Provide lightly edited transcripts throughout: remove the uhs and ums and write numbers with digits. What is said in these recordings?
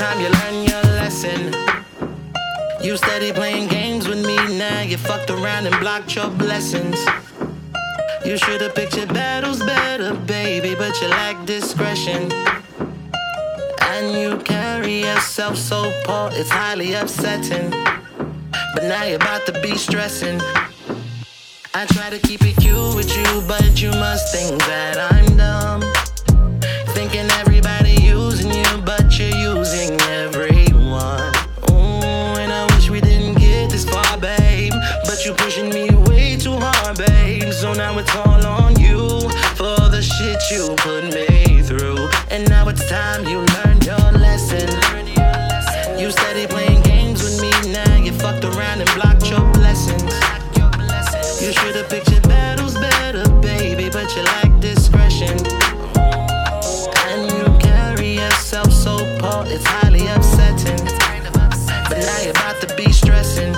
time you learn your lesson. You steady playing games with me, now you fucked around and blocked your blessings. You should've picked your battles better, baby, but you lack discretion. And you carry yourself so poor, it's highly upsetting. But now you're about to be stressing. I try to keep it cute with you, but you must think that I'm dumb. Thinking everybody using you, but you're using everyone. Ooh, and I wish we didn't get this far, babe, but you pushing me way too hard, babe. So now it's all on you for the shit you put me through. And now it's time you learned your lesson. You steady playing games with me, now you fucked around and blocked your blessings. You should've picked your battles better, baby, but you lack discretion. And you carry yourself so poor, it's highly upsetting. But now you're about to be stressing.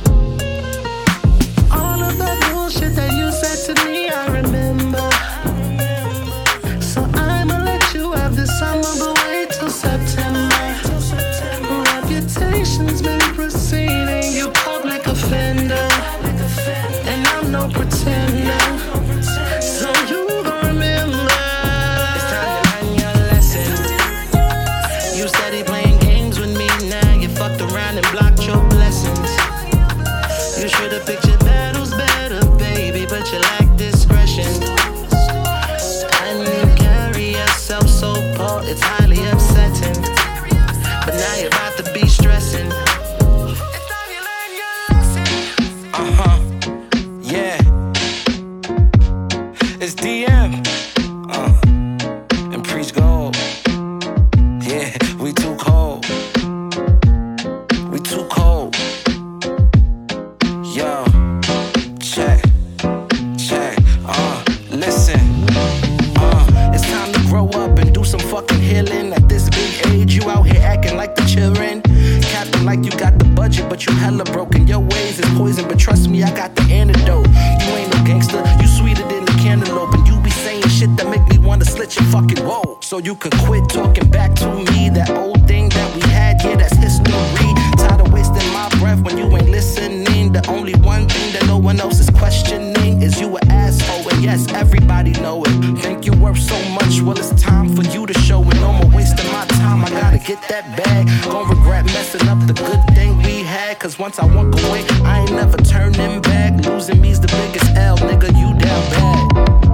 All of that bullshit that you said to me, I remember. So I'ma let you have this summer, but wait till September. Reputation's been proceeding, you public offender. And I'm no pretender. So you gon' remember. It's time to learn your lesson. You steady playing games with me, now you fucked around and blocked your blessings. You should've picked your battles better, baby, but you lack discretion. And you carry yourself so poor, it's highly upsetting. But now you're about to be stressing. Yeah. It's DM. And Preach Gold. Yeah, we too cold. We too cold. Yo, check. Listen. It's time to grow up and do some fucking healing. At this big age, you out here acting like the children. Capping like you got the budget, but you hella broken. Your ways is poison, but trust me, I got the antidote. You ain't no gangster, you sweeter than the cantaloupe. And you be saying shit that make me wanna slit your fucking roll. So you could quit talking back to me. That old thing that we had, yeah, that's history. Tired of wasting my breath when you ain't listening. The only one thing that no one else is questioning is you an asshole. And yes, everybody know it. Think you worth so much, well it's time for you to show it. No more wasting my time, I gotta get that bag. Gon' regret messing up the good thing we had. Cause once I walk away, I ain't never turning back. Losing me's the biggest L, nigga, you down bad.